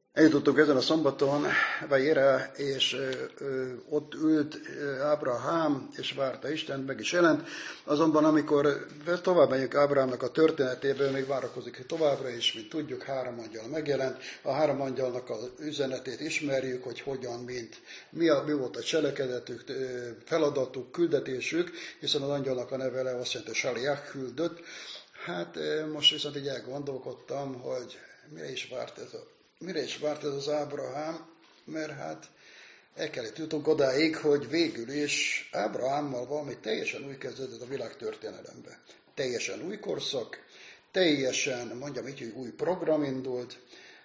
Eljutottunk ezen a szombaton Vajera, és ott ült Ábrahám, és várta Istent, meg is jelent. Azonban amikor tovább megyünk Ábrahámnak a történetéből, még várakozik továbbra is, mint tudjuk, 3 angyal megjelent. A 3 angyalnak az üzenetét ismerjük, hogy hogyan, mi volt a cselekedetük, feladatuk, küldetésük, hiszen az angyalnak a neve azt jelenti, hogy Saliach küldött. Hát most viszont így elgondolkodtam, hogy mire is várt ez az Ábrahám, mert hát el kellett jutunk odáig, hogy végül is Ábrahámmal valami teljesen új kezdődött a világtörténelembe. Teljesen új korszak, teljesen, mondjam így, hogy új program indult,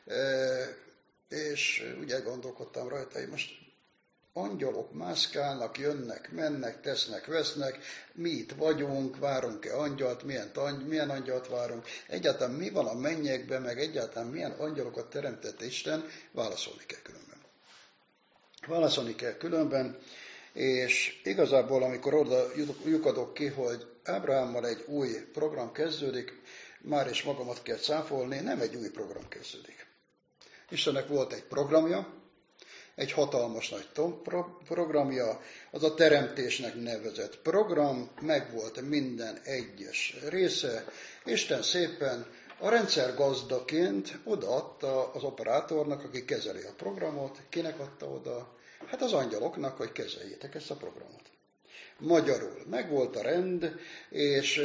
és ugye gondolkodtam rajta, hogy most angyalok mászkálnak, jönnek, mennek, tesznek, vesznek, mi itt vagyunk, várunk-e angyalt, milyen angyalt várunk, egyáltalán mi van a mennyekben, meg egyáltalán milyen angyalokat teremtett Isten, válaszolni kell különben, és igazából, amikor oda lyukadok ki, hogy Ábrahámmal egy új program kezdődik, már is magamat kell cáfolni, nem egy új program kezdődik. Istennek volt egy programja, egy hatalmas nagy programja, az a teremtésnek nevezett program, megvolt minden egyes része. Isten szépen a rendszer gazdaként odaadta az operátornak, aki kezeli a programot. Kinek adta oda? Hát az angyaloknak, hogy kezeljétek ezt a programot. Magyarul megvolt a rend, és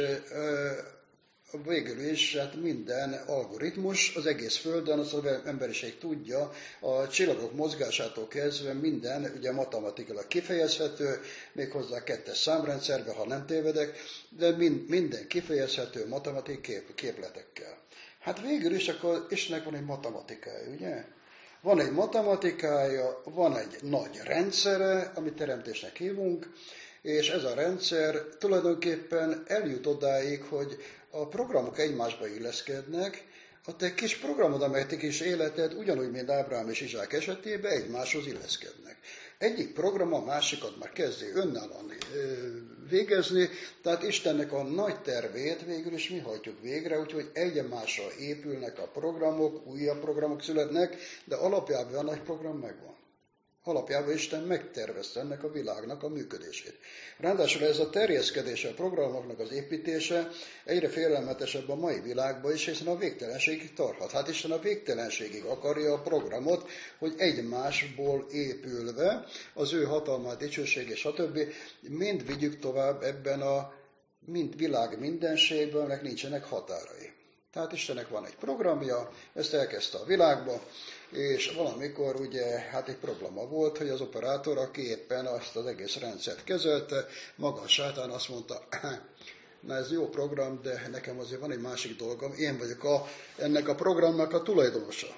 végül is hát minden algoritmus az egész Földön, az emberiség tudja, a csillagok mozgásától kezdve minden ugye matematikailag kifejezhető, méghozzá 2-es számrendszerben, ha nem tévedek, de minden kifejezhető matematikai képletekkel. Hát végül is akkor Istennek van egy matematikája, ugye? Van egy matematikája, van egy nagy rendszere, amit teremtésnek hívunk, és ez a rendszer tulajdonképpen eljut odáig, hogy a programok egymásba illeszkednek, a te kis programod, amely te kis életed, ugyanúgy, mint Ábrahám és Izsák esetében, egymáshoz illeszkednek. Egyik program a másikat már kezdi önállóan végezni, tehát Istennek a nagy tervét végül is mi hajtjuk végre, úgyhogy egymásra épülnek a programok, újabb programok születnek, de alapjában a nagy program megvan. Alapjában Isten megtervezte ennek a világnak a működését. Ráadásul ez a terjeszkedése, a programoknak az építése egyre félelmetesebb a mai világban is, hiszen a végtelenségig tarhat. Hát Isten a végtelenségig akarja a programot, hogy egymásból épülve az ő hatalmát, dicsőség és stb. Mind vigyük tovább ebben a világ mindenségben, aminek nincsenek határai. Tehát Istennek van egy programja, ezt elkezdte a világba, és valamikor ugye hát egy probléma volt, hogy az operátor, aki éppen azt az egész rendszert kezelte, maga a sátán azt mondta, na ez jó program, de nekem azért van egy másik dolgom, én vagyok ennek a programnak a tulajdonosa.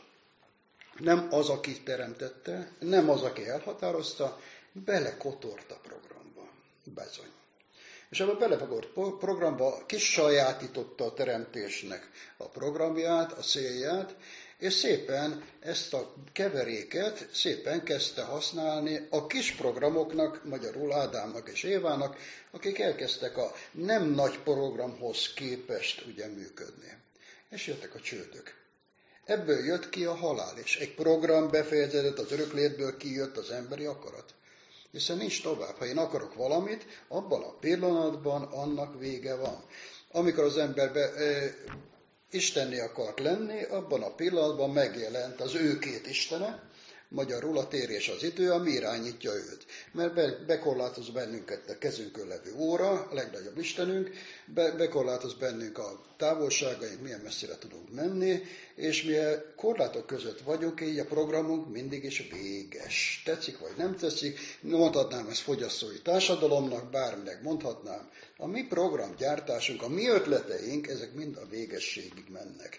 Nem az, aki teremtette, nem az, aki elhatározta, belekotort a programba. Bezony. És ebben a belefogott programba kisajátította a teremtésnek a programját, a célját, és szépen ezt a keveréket szépen kezdte használni a kis programoknak, magyarul Ádámnak és Évának, akik elkezdtek a nem nagy programhoz képest ugye működni. És jöttek a csődök. Ebből jött ki a halál, és egy program befejeződött, az öröklétből kijött az emberi akarat. Hiszen nincs tovább. Ha én akarok valamit, abban a pillanatban annak vége van. Amikor az ember istenné akart lenni, abban a pillanatban megjelent az ő két istene, magyarul a tér és az idő, ami irányítja őt. Mert bekorlátoz bennünket a kezünkön levő óra, a legnagyobb Istenünk, bekorlátoz bennünk a távolságaink, milyen messzire tudunk menni, és mi korlátok között vagyunk, így a programunk mindig is véges. Tetszik vagy nem tetszik, mondhatnám ezt fogyasztói társadalomnak, bárminek mondhatnám. A mi programgyártásunk, a mi ötleteink, ezek mind a végességig mennek.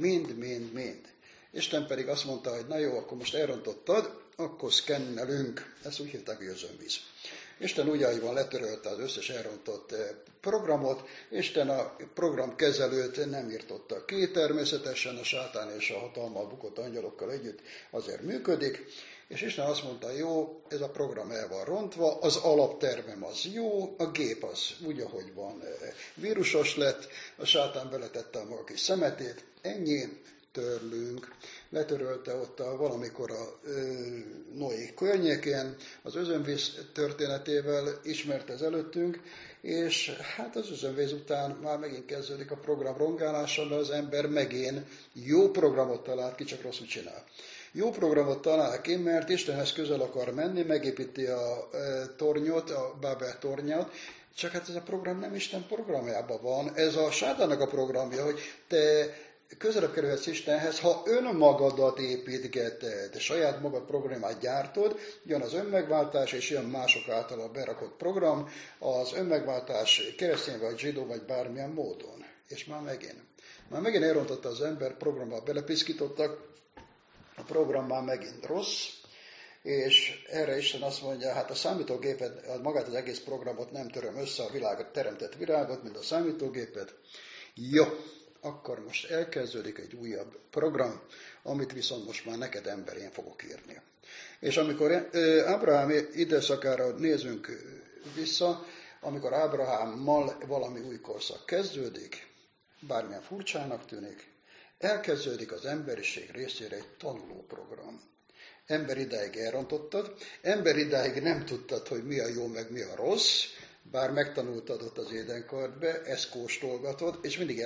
Mind. Isten pedig azt mondta, hogy na jó, akkor most elrontottad, akkor szkennelünk. Ezt úgy hívták, hogy özönvíz. Isten ugyanúgy letörölte az összes elrontott programot, Isten a programkezelőt nem írtotta ki, természetesen a sátán és a hatalmal bukott angyalokkal együtt azért működik, és Isten azt mondta, jó, ez a program el van rontva, az alaptervem az jó, a gép az úgy, ahogy van, vírusos lett, a sátán beletette a maga kis szemetét, ennyi, törlünk. Letörölte ott valamikor a Noé környékén, az özönvíz történetével ismert ez előttünk, és hát az özönvíz után már megint kezdődik a program rongálása, mert az ember megint jó programot talált ki, csak rosszul csinál. Jó programot talál ki, mert Istenhez közel akar menni, megépíti a tornyot, a Bábel tornyát, csak hát ez a program nem Isten programjában van, ez a sátának a programja, hogy te közelebb kerülhetsz Istenhez, ha önmagadat építgeted, saját magad programát gyártod, jön az önmegváltás, és jön mások által berakott program, az önmegváltás keresztény vagy zsidó, vagy bármilyen módon. És már megint elrontotta az ember, programba belepiszkítottak, a program már megint rossz, és erre Isten azt mondja, hát a számítógépet, magát az egész programot nem töröm össze, a világot, teremtett világot, mint a számítógépet. Jó, akkor most elkezdődik egy újabb program, amit viszont most már neked ember, én fogok írni. És amikor Ábrahám időszakára nézünk vissza, amikor Ábrahámmal valami új korszak kezdődik, bármilyen furcsának tűnik, elkezdődik az emberiség részére egy tanulóprogram. Ember idáig elrontottad, ember idáig nem tudtad, hogy mi a jó, meg mi a rossz, bár megtanultad ott az édenkertbe, ezt kóstolgatod, és mindig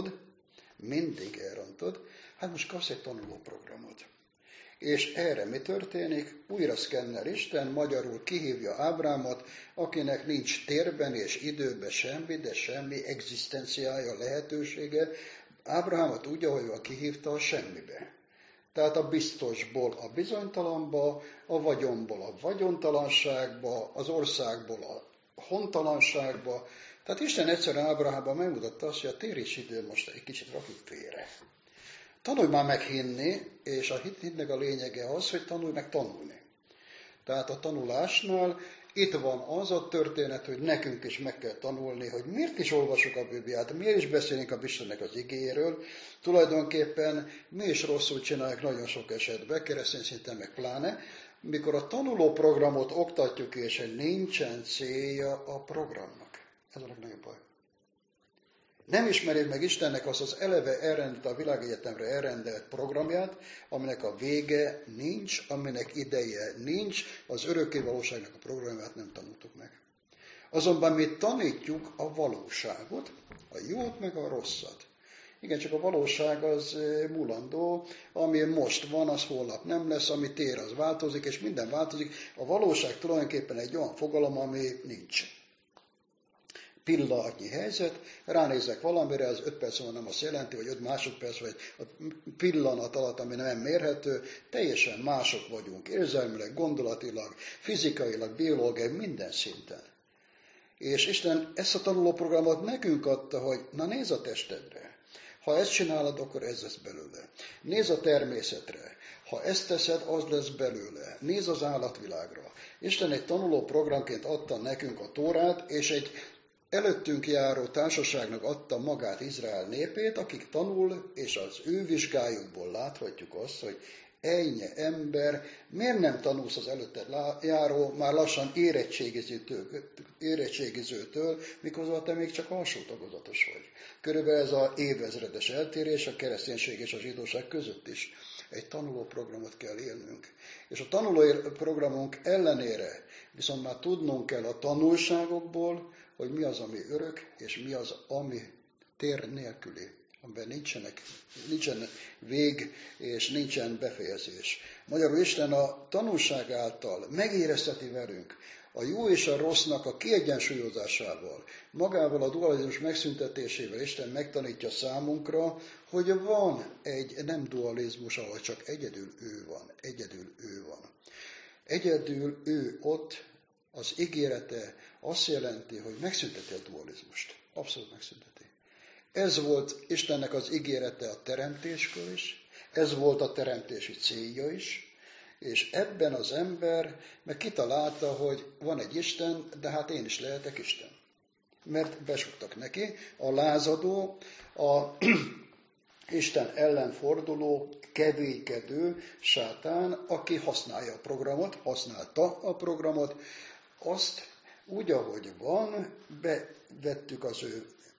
elrontod, hát most kapsz egy tanulóprogramot. És erre mi történik? Újra szkenner Isten, magyarul kihívja Ábrámot, akinek nincs térben és időben semmi, de semmi egzisztenciája, lehetősége. Ábrahámot úgy, ahogy van, kihívta a semmibe. Tehát a biztosból a bizonytalanba, a vagyonból a vagyontalanságba, az országból a hontalanságba. Tehát Isten egyszerűen Ábrahámban megmutatta azt, hogy a tér és idő most egy kicsit rakjuk félre. Tanulj már meg hinni, és a hitnek a lényege az, hogy tanulj meg tanulni. Tehát a tanulásnál itt van az a történet, hogy nekünk is meg kell tanulni, hogy miért is olvasjuk a Bibliát, miért is beszélünk a Istennek az igéjéről. Tulajdonképpen mi is rosszul csináljuk nagyon sok esetben, keresztény szinten meg pláne, mikor a tanulóprogramot oktatjuk, és nincsen célja a programnak. Ez a legnagyobb baj. Nem ismerik meg Istennek azt az eleve elrendelt, a világegyetemre elrendelt programját, aminek a vége nincs, aminek ideje nincs, az örökké valóságnak a programját nem tanultuk meg. Azonban mi tanítjuk a valóságot, a jót meg a rosszat. Igen, csak a valóság az mulandó, ami most van, az holnap nem lesz, ami tér, az változik, és minden változik. A valóság tulajdonképpen egy olyan fogalom, ami nincs. Pillanatnyi helyzet, ránézek valamire, az 5 perc múlva nem azt jelenti, vagy 5 másodperc, vagy a pillanat alatt, ami nem mérhető, teljesen mások vagyunk, érzelmileg, gondolatilag, fizikailag, biológiailag, minden szinten. És Isten ezt a tanulóprogramot nekünk adta, hogy na nézz a testedre. Ha ezt csinálod, akkor ez lesz belőle. Nézz a természetre. Ha ezt teszed, az lesz belőle. Nézz az állatvilágra. Isten egy tanulóprogramként adta nekünk a Tórát, és egy előttünk járó társaságnak adta magát Izrael népét, akik tanul, és az ő vizsgájukból láthatjuk azt, hogy ennyi ember, miért nem tanulsz az előtted járó, már lassan érettségizőtől, miközben te még csak alsó tagozatos vagy. Körülbelül ez az évezredes eltérés a kereszténység és a zsidóság között is. Egy tanulóprogramot kell élnünk. És a tanulóprogramunk ellenére viszont már tudnunk kell a tanulságokból, hogy mi az, ami örök, és mi az, ami tér nélküli, amiben nincsen vég, és nincsen befejezés. Magyarul Isten a tanulság által megérezteti velünk a jó és a rossznak a kiegyensúlyozásával, magával a dualizmus megszüntetésével Isten megtanítja számunkra, hogy van egy nem dualizmus, ahol csak egyedül ő van. Egyedül ő ott, az ígérete azt jelenti, hogy megszünteti a dualizmust. Abszolút megszünteti. Ez volt Istennek az ígérete a teremtéskor is, ez volt a teremtési célja is, és ebben az ember meg kitalálta, hogy van egy Isten, de hát én is lehetek Isten. Mert besugtak neki a lázadó, a Isten ellen forduló, kevékedő sátán, aki használta a programot, azt úgy, ahogy van, bevettük az ő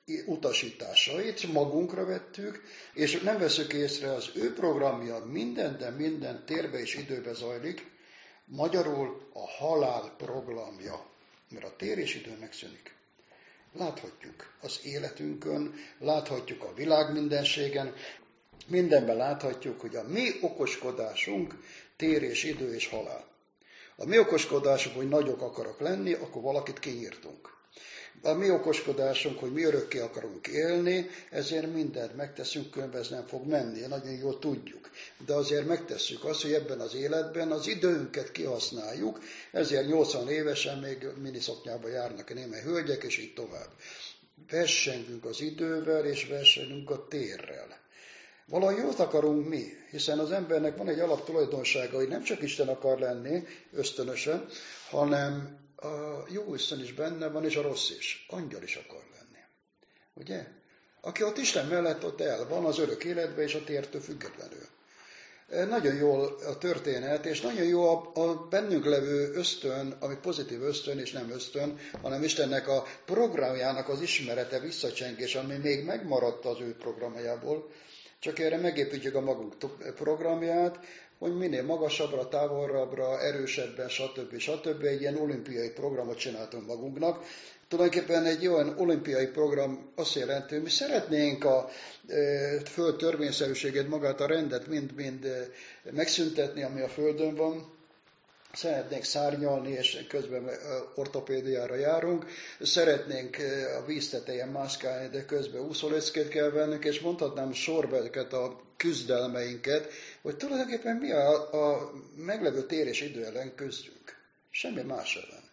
utasításait magunkra vettük, és nem veszük észre, az ő programja minden térbe és időbe zajlik, magyarul a halál programja, mert a tér és idő megszűnik. Láthatjuk az életünkön, láthatjuk a világ mindenségen, mindenben láthatjuk, hogy a mi okoskodásunk tér és idő és halál. A mi okoskodásunk, hogy nagyok akarok lenni, akkor valakit kinyírtunk. A mi okoskodásunk, hogy mi örökké akarunk élni, ezért mindent megteszünk, különben ez nem fog menni, nagyon jól tudjuk. De azért megtesszük azt, hogy ebben az életben az időnket kihasználjuk, ezért 80 évesen még miniszoknyába járnak a némely hölgyek, és így tovább. Versengünk az idővel, és versengünk a térrel. Valahogy jót akarunk mi, hiszen az embernek van egy alaptulajdonsága, hogy nem csak Isten akar lenni ösztönösen, hanem a jó Isten is benne van, és a rossz is. Angyal is akar lenni. Ugye? Aki ott Isten mellett ott el van az örök életben, és a tértől függetlenül. Nagyon jó a történet, és nagyon jó a bennünk levő ösztön, ami pozitív ösztön, és nem ösztön, hanem Istennek a programjának az ismerete, visszacsengés, ami még megmaradt az ő programjából. Csak erre megépítjük a magunk programját, hogy minél magasabbra, távolabbra, erősebben, stb. Egy ilyen olimpiai programot csináltunk magunknak. Tulajdonképpen egy olyan olimpiai program azt jelenti, hogy mi szeretnénk a föld törvényszerűségét, magát a rendet mind megszüntetni, ami a földön van. Szeretnénk szárnyalni, és közben ortopédiára járunk. Szeretnénk a víz tetején mászkálni, de közben úszóleckét kell vennünk, és mondhatnám sorba ezeket a küzdelmeinket, hogy tulajdonképpen mi a meglevő tér és idő ellen küzdünk. Semmi más ellen.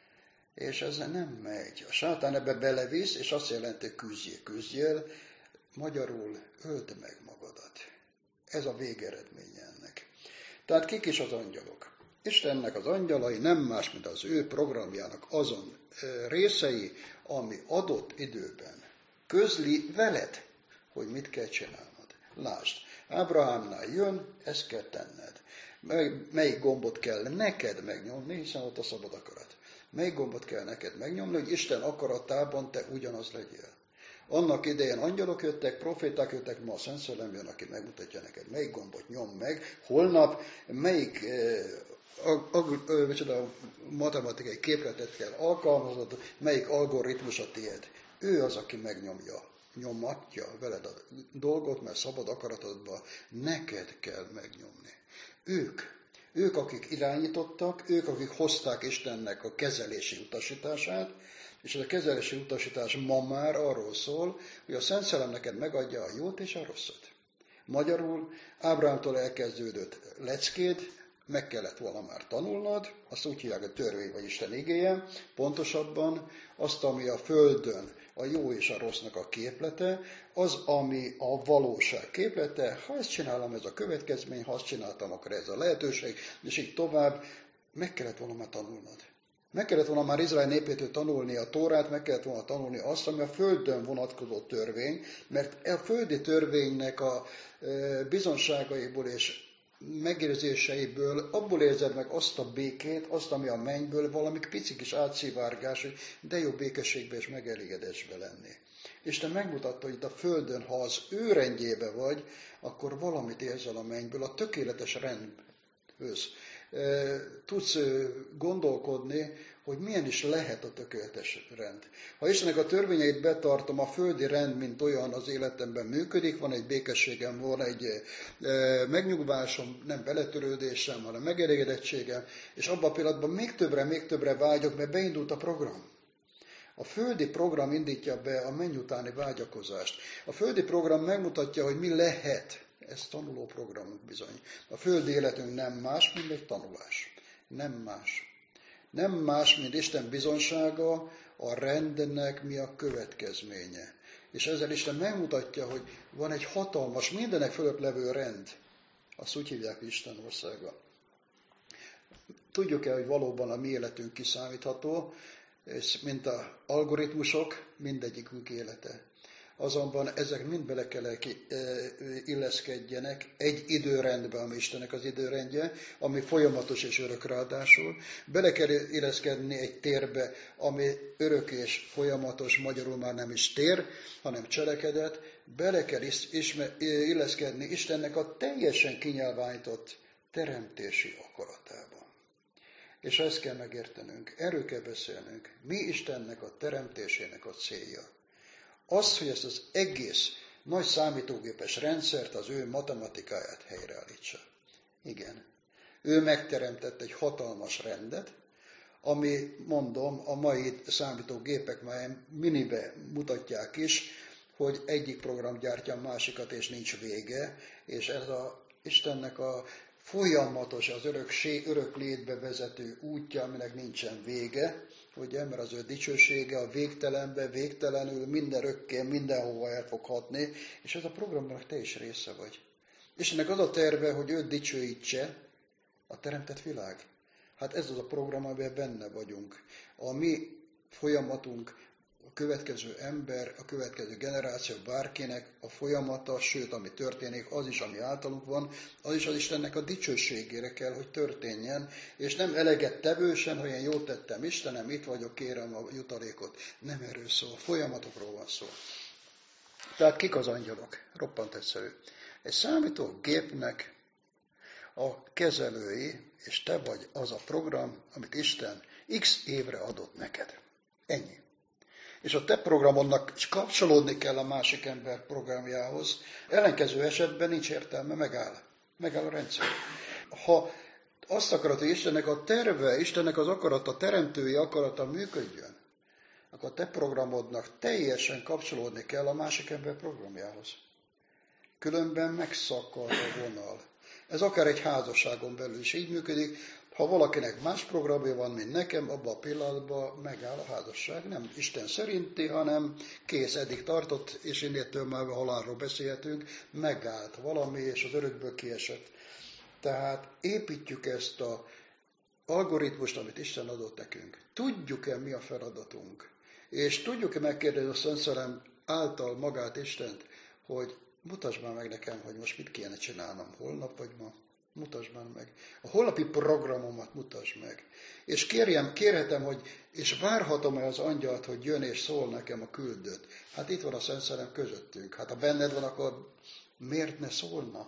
És ez nem megy. A sátán ebbe belevisz, és azt jelenti, küzdjél, magyarul öld meg magadat. Ez a végeredménye ennek. Tehát kik is az angyalok? Istennek az angyalai nem más, mint az ő programjának azon részei, ami adott időben közli veled, hogy mit kell csinálnod. Lásd, Ábrahámnál jön, ezt kell tenned. Melyik gombot kell neked megnyomni, hiszen ott a szabad akarat. Melyik gombot kell neked megnyomni, hogy Isten akaratában te ugyanaz legyél. Annak idején angyalok jöttek, proféták jöttek, ma a Szent Szellem jön, aki megmutatja neked, melyik gombot nyom meg, holnap melyik matematikai képletet kell alkalmaznod, melyik algoritmus a tiéd. Ő az, aki nyomatja veled a dolgot, mert szabad akaratodban neked kell megnyomni. Ők, akik irányítottak, ők, akik hozták Istennek a kezelési utasítását, és ez a kezelési utasítás ma már arról szól, hogy a Szent Szellem neked megadja a jót és a rosszat. Magyarul Ábrahámtól elkezdődött leckéd, meg kellett volna már tanulnod, azt úgy hívják, a törvény vagy Isten igéje, pontosabban azt, ami a Földön a jó és a rossznak a képlete, az, ami a valóság képlete, ha ezt csinálom, ez a következmény, ha azt csináltam, akkor ez a lehetőség, és így tovább, meg kellett volna már tanulnod. Meg kellett volna már Izrael népétől tanulni a Tórát, meg kellett volna tanulni azt, ami a Földön vonatkozó törvény, mert a földi törvénynek a bizonságaiból és megérzéseiből abból érzed meg azt a békét, azt, ami a mennyből, valami pici kis átszivárgás, hogy de jó békességbe és megelégedésbe lenni. Isten megmutatta, hogy itt a Földön, ha az ő rendjébe vagy, akkor valamit érzel a mennyből, a tökéletes rendhöz. Tudsz gondolkodni, hogy milyen is lehet a tökéletes rend. Ha Istennek a törvényeit betartom, a földi rend, mint olyan az életemben működik, van egy békességem, van egy megnyugvásom, nem beletörődésem, hanem megelégedettségem, és abban a pillanatban még többre vágyok, mert beindult a program. A földi program indítja be a menny utáni vágyakozást. A földi program megmutatja, hogy mi lehet. Ez tanuló programunk bizony. A földi életünk nem más, mint egy tanulás. Nem más. Nem más, mint Isten bizonsága, a rendnek mi a következménye. És ezzel Isten megmutatja, hogy van egy hatalmas, mindenek fölött levő rend. Azt úgy hívják, hogy Isten országa. Tudjuk-e, hogy valóban a mi életünk kiszámítható, és mint az algoritmusok, mindegyikünk élete. azonban ezek mind bele kell illeszkedjenek egy időrendbe, ami Istennek az időrendje, ami folyamatos és örök ráadásul. Bele kell illeszkedni egy térbe, ami örök és folyamatos, magyarul már nem is tér, hanem cselekedet. Bele kell illeszkedni Istennek a teljesen kinyilvánított teremtési akaratába. És ezt kell megértenünk, erről kell beszélnünk. Mi Istennek a teremtésének a célja? Az, hogy ezt az egész nagy számítógépes rendszert, az ő matematikáját helyreállítsa. Igen. Ő megteremtett egy hatalmas rendet, ami, mondom, a mai számítógépek már minibe mutatják is, hogy egyik program gyártja a másikat, és nincs vége, és ez a Istennek a folyamatos, az örök létbe vezető útja, aminek nincsen vége, ugye, mert az ő dicsősége a végtelenbe, végtelenül, minden örökké, mindenhova el fog hatni, és ez a programnak te is része vagy. Istennek az a terve, hogy őt dicsőítse a teremtett világ. Hát ez az a program, amiben benne vagyunk. A mi folyamatunk, a következő ember, a következő generáció, bárkinek a folyamata, sőt, ami történik, az is, ami általunk van, az is az Istennek a dicsőségére kell, hogy történjen, és nem eleget tevősen, hogy én jót tettem Istenem, itt vagyok, kérem a jutalékot. Nem erről szól, folyamatokról van szó. Tehát kik az angyalok? Roppant egyszerű. Egy számítógépnek a kezelői, és te vagy az a program, amit Isten x évre adott neked. Ennyi. És a te programodnak kapcsolódni kell a másik ember programjához. Ellenkező esetben nincs értelme, megáll a rendszer. Ha azt akarod, hogy Istennek a terve, Istennek az akarata, teremtői akarata működjön, akkor a te programodnak teljesen kapcsolódni kell a másik ember programjához. Különben megszakad a vonal. Ez akár egy házasságon belül is így működik. Ha valakinek más programja van, mint nekem, abban a pillanatban megáll a házasság. Nem Isten szerinti, hanem kész, eddig tartott, és innétől már a halálról beszélhetünk, megállt valami, és az örökből kiesett. Tehát építjük ezt az algoritmust, amit Isten adott nekünk. Tudjuk-e, mi a feladatunk? És tudjuk-e megkérdezni a Szent Szellem által magát Istent, hogy mutasd már meg nekem, hogy most mit kéne csinálnom, holnap vagy ma. Mutasd már meg. A holnapi programomat mutasd meg. És kérhetem, hogy, és várhatom-e az angyalt, hogy jön és szól nekem a küldött. Hát itt van a Szent Szellem közöttünk. Hát ha benned van, akkor miért ne szólna?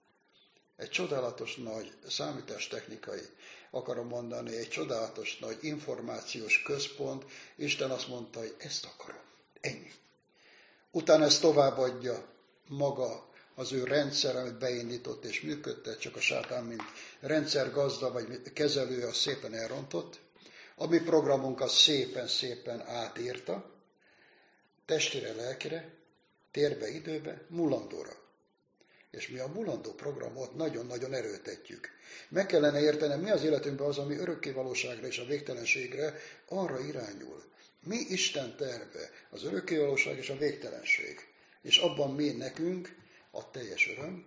Egy csodálatos nagy számítástechnikai, akarom mondani, egy csodálatos nagy információs központ. Isten azt mondta, hogy ezt akarom. Ennyi. Utána ezt továbbadja maga az ő rendszer, amit beindított és működtet, csak a sátán, mint rendszergazda vagy kezelő, az szépen elrontott. A mi programunkat szépen átírta, testére, lelkire, térbe, időbe, mulandóra. És mi a mulandó programot nagyon-nagyon erőltetjük. Meg kellene értenem, mi az életünkben az, ami örökkévalóságra és a végtelenségre arra irányul. Mi Isten terve? Az örökkévalóság és a végtelenség. És abban mi nekünk a teljes öröm,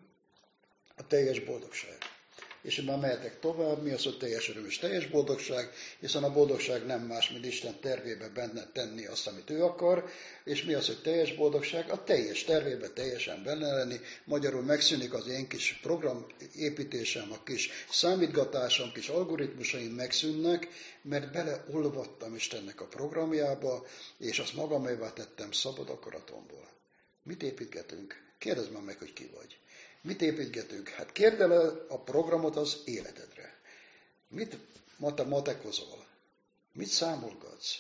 a teljes boldogság. És én már mehetek tovább, mi az, hogy teljes öröm és teljes boldogság, hiszen a boldogság nem más, mint Isten tervébe benne tenni azt, amit ő akar, és mi az, hogy teljes boldogság? A teljes tervébe teljesen benne lenni, magyarul megszűnik az én kis programépítésem, a kis számítgatásom, kis algoritmusaim megszűnnek, mert beleolvadtam Istennek a programjába, és azt magamévá tettem szabad akaratomból. Mit építgetünk? Kérdezd már meg, hogy ki vagy. Mit építgetünk? Hát kérd el a programot az életedre. Mit matekozol? Mit számolgatsz?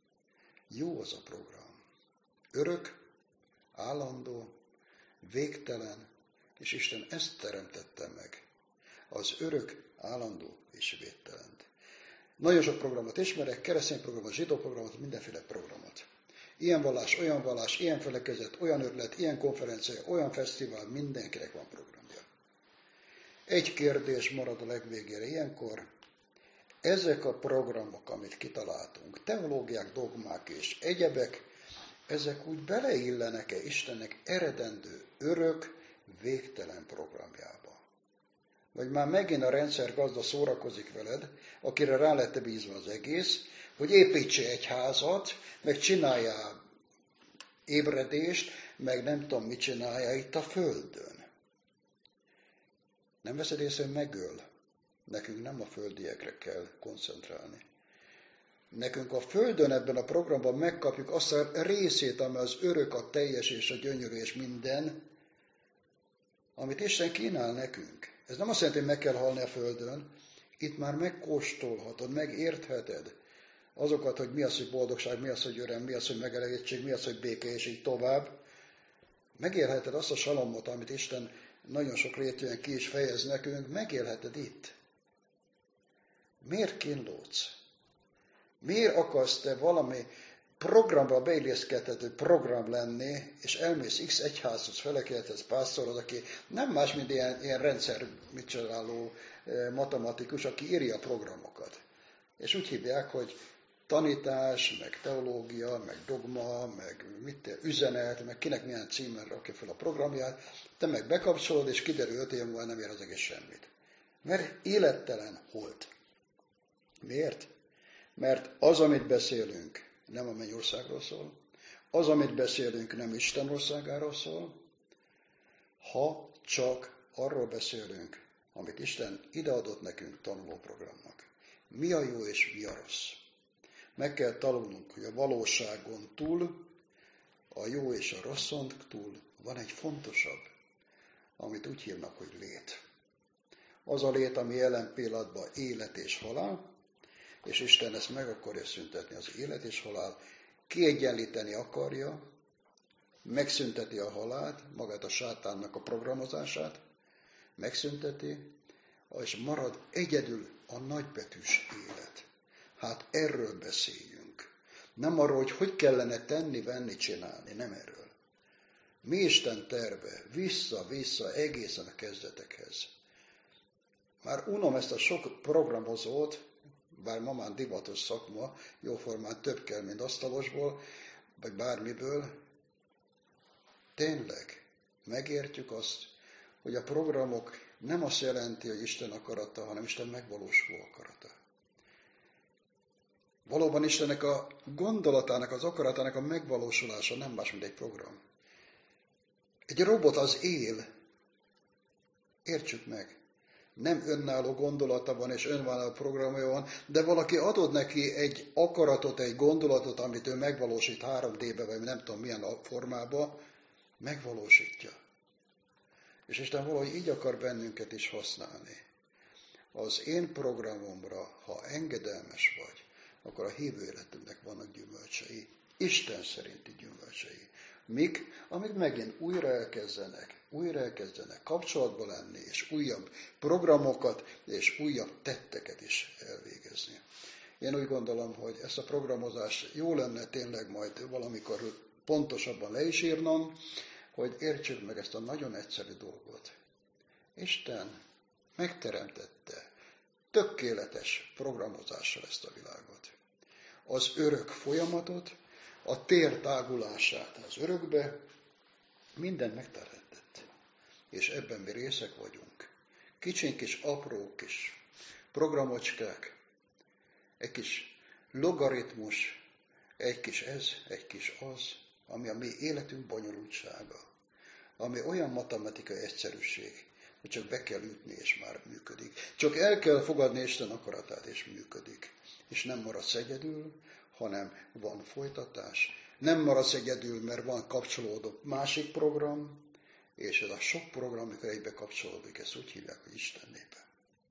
Jó az a program. Örök, állandó, végtelen, és Isten ezt teremtette meg. Az örök, állandó és végtelent. Nagyon sok programot ismerek, keresztény programot, zsidó programot, mindenféle programot. Ilyen vallás, ilyen felekezet, olyan ötlet, ilyen konferencia, olyan fesztivál, mindenkinek van programja. Egy kérdés marad a legvégére ilyenkor. Ezek a programok, amit kitaláltunk, teológiák, dogmák és egyebek, ezek úgy beleillenek-e Istennek eredendő, örök, végtelen programjába? Vagy már megint a rendszer gazda szórakozik veled, akire rá lett bízva az egész, hogy építse egy házat, meg csináljál ébredést, meg nem tudom, mit csinálja itt a Földön. Nem veszed észre, hogy megöl? Nekünk nem a földiekre kell koncentrálni. Nekünk a Földön ebben a programban megkapjuk azt a részét, ami az örök, a teljes és a gyönyörű és minden, amit Isten kínál nekünk. Ez nem azt jelenti, hogy meg kell halni a Földön, itt már megkóstolhatod, megértheted azokat, hogy mi az, hogy boldogság, mi az, hogy öröm, mi az, hogy megelégedtség, mi az, hogy béke, és így tovább. Megélheted azt a salomot, amit Isten nagyon sok rétűen ki is fejez nekünk, megélheted itt. Miért kínlódsz? Miért akarsz te valami programba beilleszkedhető program lenni, és elmész X egyházhoz, felekelhetsz pásztorod, aki nem más, mint ilyen rendszer mit csináló matematikus, aki írja a programokat. És úgy hívják, hogy tanítás, meg teológia, meg dogma, meg üzenet, meg kinek milyen címmel rakja fel a programját, te meg bekapcsolod, és kiderül 5 év múlva nem ér az egész semmit. Mert élettelen holt. Miért? Mert az, amit beszélünk, nem a mennyországról szól, az, amit beszélünk, nem Isten országáról szól, ha csak arról beszélünk, amit Isten ideadott nekünk tanulóprogramnak. Mi a jó és mi a rossz? Meg kell tanulnunk, hogy a valóságon túl, a jó és a rosszon túl van egy fontosabb, amit úgy hívnak, hogy lét. Az a lét, ami jelen pillanatban élet és halál, és Isten ezt meg akarja szüntetni, az élet és halál, kiegyenlíteni akarja, megszünteti a halált, magát a sátánnak a programozását, megszünteti, és marad egyedül a nagybetűs élet. Hát erről beszéljünk. Nem arról, hogy kellene tenni, venni, csinálni, nem erről. Mi Isten terve? Vissza, egészen a kezdetekhez. Már unom ezt a sok programozót, bár ma már divatos szakma, jóformán több kell, mint asztalosból, vagy bármiből. Tényleg megértjük azt, hogy a programok nem azt jelenti, hogy Isten akarata, hanem Isten megvalósuló akarata. Valóban Istennek a gondolatának, az akaratának a megvalósulása nem más, mint egy program. Egy robot az él. Értsük meg. Nem önálló gondolata van és önálló programja van, de valaki adod neki egy akaratot, egy gondolatot, amit ő megvalósít 3D-be, vagy nem tudom milyen formába, megvalósítja. És Isten valahogy így akar bennünket is használni. Az én programomra, ha engedelmes vagy, akkor a hívő életünknek vannak gyümölcsei. Isten szerinti gyümölcsei. Mik? Amik megint újra elkezdenek kapcsolatba lenni, és újabb programokat, és újabb tetteket is elvégezni. Én úgy gondolom, hogy ezt a programozást jó lenne tényleg majd valamikor pontosabban le is írnom, hogy értsük meg ezt a nagyon egyszerű dolgot. Isten megteremtette tökéletes programozással ezt a világot. Az örök folyamatot, a tér tágulását az örökbe, mindent megteremtett. És ebben mi részek vagyunk. Kicsiny kis, apró kis programocskák, egy kis logaritmus, egy kis ez, egy kis az, ami a mi életünk bonyolultsága, ami olyan matematikai egyszerűség, hogy csak be kell ütni, és már működik. Csak el kell fogadni Isten akaratát, és működik. És nem maradsz egyedül, hanem van folytatás. Nem maradsz egyedül, mert van kapcsolódó másik program, és ez a sok program, amikor egybe kapcsolódik, ezt úgy hívják, hogy Isten népe.